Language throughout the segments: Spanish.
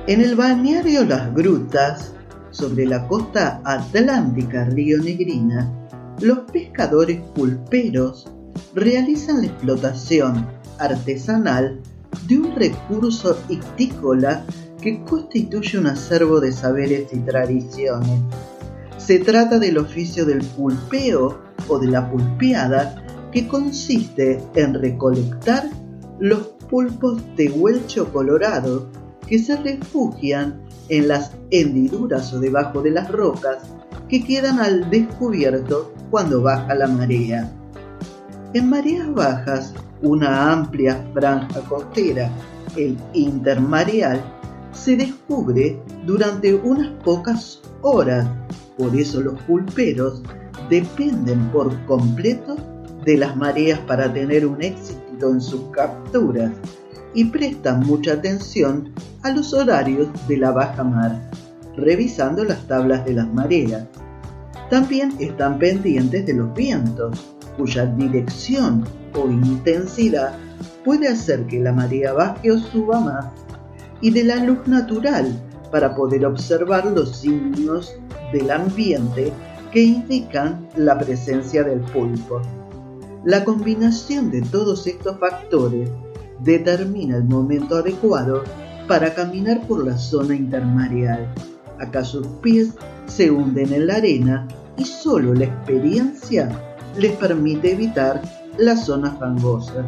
En el balneario Las Grutas, sobre la costa atlántica rionegrina, los pescadores pulperos realizan la explotación artesanal de un recurso ictícola que constituye un acervo de saberes y tradiciones. Se trata del oficio del pulpeo o de la pulpeada, que consiste en recolectar los pulpos tehuelcho colorado que se refugian en las hendiduras o debajo de las rocas que quedan al descubierto cuando baja la marea. En mareas bajas, una amplia franja costera, el intermareal, se descubre durante unas pocas horas. Por eso los pulperos dependen por completo de las mareas para tener un éxito en sus capturas y prestan mucha atención a los horarios de la baja mar, revisando las tablas de las mareas. También están pendientes de los vientos, cuya dirección o intensidad puede hacer que la marea baje o suba más, y de la luz natural para poder observar los signos del ambiente que indican la presencia del pulpo. La combinación de todos estos factores determina el momento adecuado para caminar por la zona intermareal. Acá sus pies se hunden en la arena y solo la experiencia les permite evitar las zonas fangosas.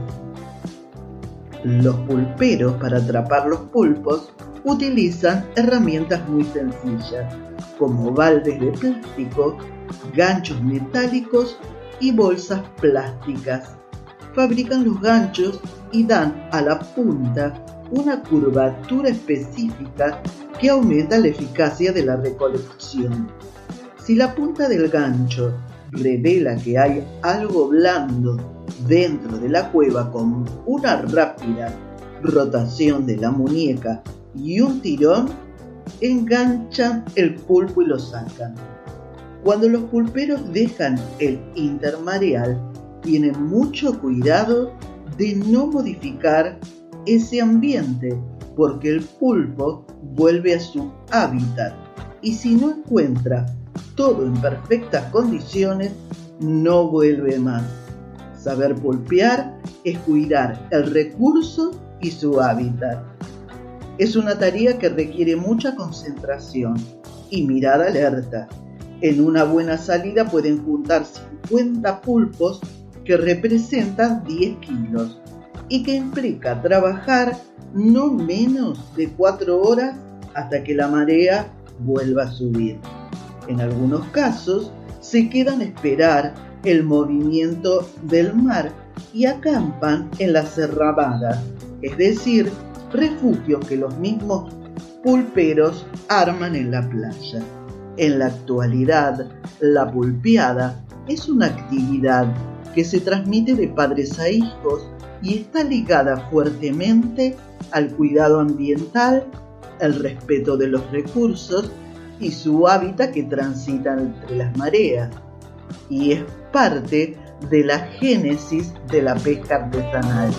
Los pulperos, para atrapar los pulpos, utilizan herramientas muy sencillas, como baldes de plástico, ganchos metálicos y bolsas plásticas. Fabrican los ganchos y dan a la punta una curvatura específica que aumenta la eficacia de la recolección. Si la punta del gancho revela que hay algo blando dentro de la cueva, con una rápida rotación de la muñeca y un tirón, enganchan el pulpo y lo sacan. Cuando los pulperos dejan el intermareal, tienen mucho cuidado de no modificar ese ambiente, porque el pulpo vuelve a su hábitat y si no encuentra todo en perfectas condiciones, no vuelve más. Saber pulpear es cuidar el recurso y su hábitat. Es una tarea que requiere mucha concentración y mirada alerta. En una buena salida pueden juntar 50 pulpos que representan 10 kilos y que implica trabajar no menos de 4 horas hasta que la marea vuelva a subir. En algunos casos se quedan a esperar el movimiento del mar y acampan en las cerramadas, es decir, refugios que los mismos pulperos arman en la playa. En la actualidad, la pulpeada es una actividad que se transmite de padres a hijos y está ligada fuertemente al cuidado ambiental, el respeto de los recursos y su hábitat que transita entre las mareas, y es parte de la génesis de la pesca artesanal.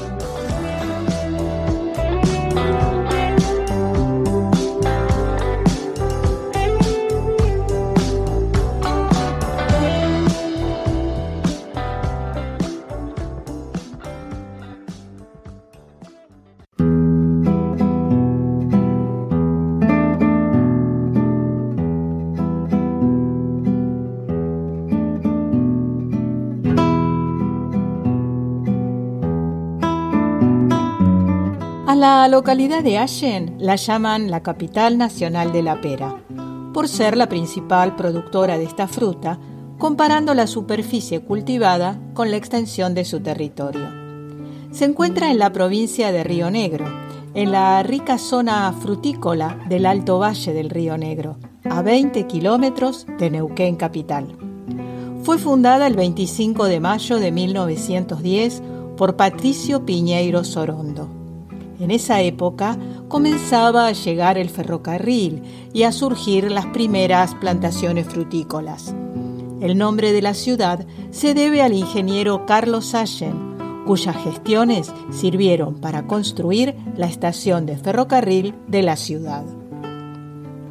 A la localidad de Allen la llaman la capital nacional de la pera, por ser la principal productora de esta fruta, comparando la superficie cultivada con la extensión de su territorio. Se encuentra en la provincia de Río Negro, en la rica zona frutícola del Alto Valle del Río Negro, a 20 kilómetros de Neuquén capital. Fue fundada el 25 de mayo de 1910 por Patricio Piñeiro Sorondo. En esa época comenzaba a llegar el ferrocarril y a surgir las primeras plantaciones frutícolas. El nombre de la ciudad se debe al ingeniero Carlos Allen, cuyas gestiones sirvieron para construir la estación de ferrocarril de la ciudad.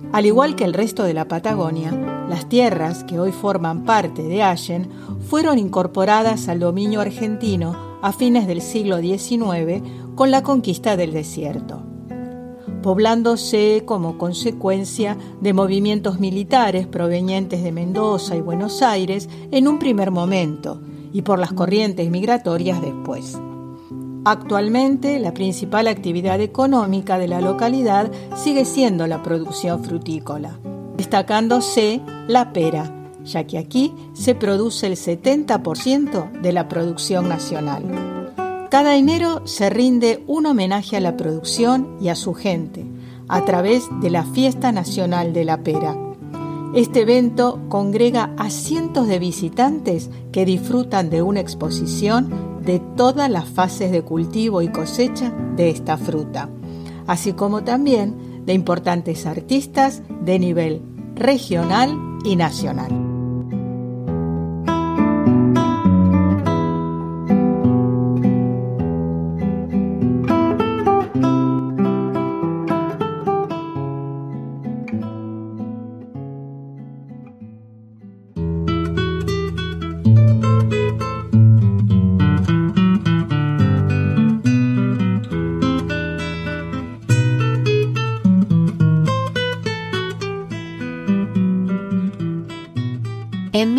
Al igual que el resto de la Patagonia, las tierras que hoy forman parte de Allen fueron incorporadas al dominio argentino a fines del siglo XIX con la conquista del desierto, poblándose como consecuencia de movimientos militares provenientes de Mendoza y Buenos Aires en un primer momento y por las corrientes migratorias después. Actualmente, la principal actividad económica de la localidad sigue siendo la producción frutícola, destacándose la pera, ya que aquí se produce el 70% de la producción nacional. Cada enero se rinde un homenaje a la producción y a su gente, a través de la Fiesta Nacional de la Pera. Este evento congrega a cientos de visitantes que disfrutan de una exposición de todas las fases de cultivo y cosecha de esta fruta, así como también de importantes artistas de nivel regional y nacional. En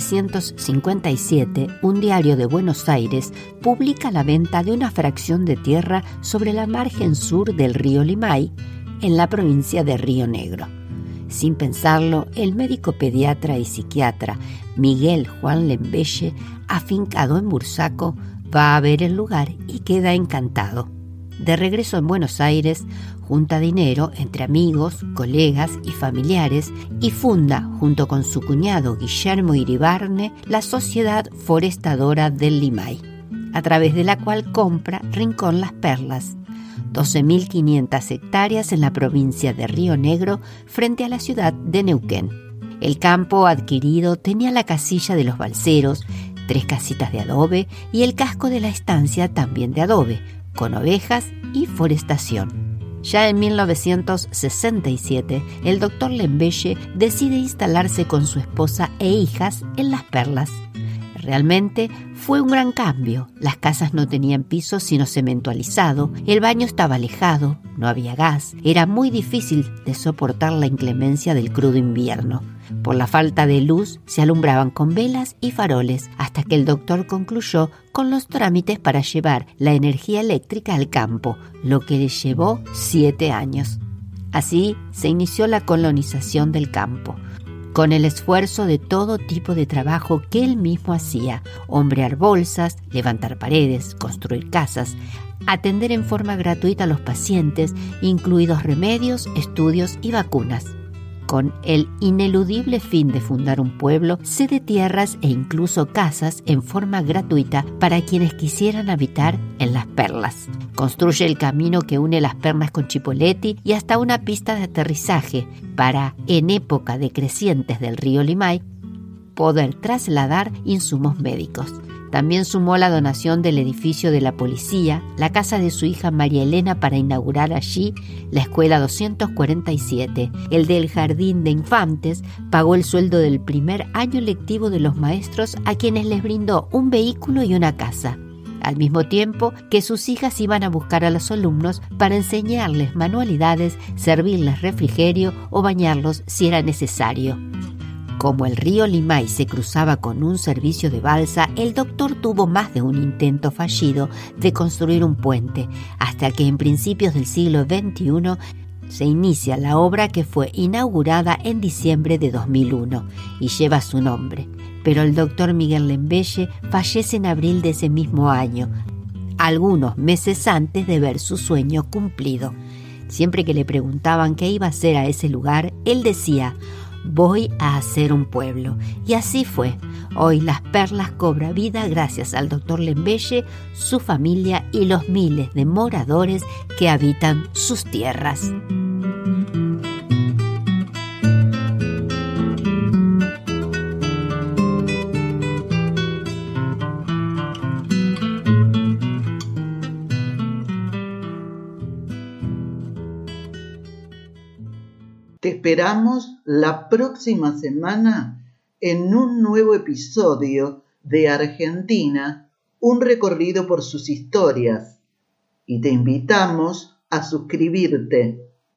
1957, un diario de Buenos Aires publica la venta de una fracción de tierra sobre la margen sur del río Limay, en la provincia de Río Negro. Sin pensarlo, el médico pediatra y psiquiatra Miguel Juan Lembeye, afincado en Bursaco, va a ver el lugar y queda encantado. De regreso en Buenos Aires, junta dinero entre amigos, colegas y familiares y funda, junto con su cuñado Guillermo Iribarne, la Sociedad Forestadora del Limay, a través de la cual compra Rincón Las Perlas, 12.500 hectáreas en la provincia de Río Negro frente a la ciudad de Neuquén. El campo adquirido tenía la casilla de los balseros, 3 casitas de adobe y el casco de la estancia también de adobe, con ovejas y forestación. Ya en 1967, el doctor Lembeye decide instalarse con su esposa e hijas en Las Perlas. Realmente fue un gran cambio. Las casas no tenían piso sino cemento alisado, el baño estaba alejado, no había gas, era muy difícil de soportar la inclemencia del crudo invierno. Por la falta de luz se alumbraban con velas y faroles hasta que el doctor concluyó con los trámites para llevar la energía eléctrica al campo, lo que le llevó 7 años. Así se inició la colonización del campo, con el esfuerzo de todo tipo de trabajo que él mismo hacía: hombrear bolsas, levantar paredes, construir casas, atender en forma gratuita a los pacientes, incluidos remedios, estudios y vacunas, con el ineludible fin de fundar un pueblo, cede tierras e incluso casas en forma gratuita para quienes quisieran habitar en Las Perlas. Construye el camino que une Las Perlas con Chipoleti y hasta una pista de aterrizaje para, en época de crecientes del río Limay, poder trasladar insumos médicos. También sumó la donación del edificio de la policía, la casa de su hija María Elena para inaugurar allí la escuela 247, el del jardín de infantes, pagó el sueldo del primer año lectivo de los maestros a quienes les brindó un vehículo y una casa, al mismo tiempo que sus hijas iban a buscar a los alumnos para enseñarles manualidades, servirles refrigerio o bañarlos si era necesario. Como el río Limay se cruzaba con un servicio de balsa, el doctor tuvo más de un intento fallido de construir un puente, hasta que en principios del siglo XXI se inicia la obra que fue inaugurada en diciembre de 2001 y lleva su nombre. Pero el doctor Miguel Lembeye fallece en abril de ese mismo año, algunos meses antes de ver su sueño cumplido. Siempre que le preguntaban qué iba a hacer a ese lugar, él decía: voy a hacer un pueblo. Y así fue. Hoy Las Perlas cobra vida gracias al doctor Lembeye, su familia y los miles de moradores que habitan sus tierras. Te esperamos la próxima semana en un nuevo episodio de Argentina, un recorrido por sus historias. Y te invitamos a suscribirte.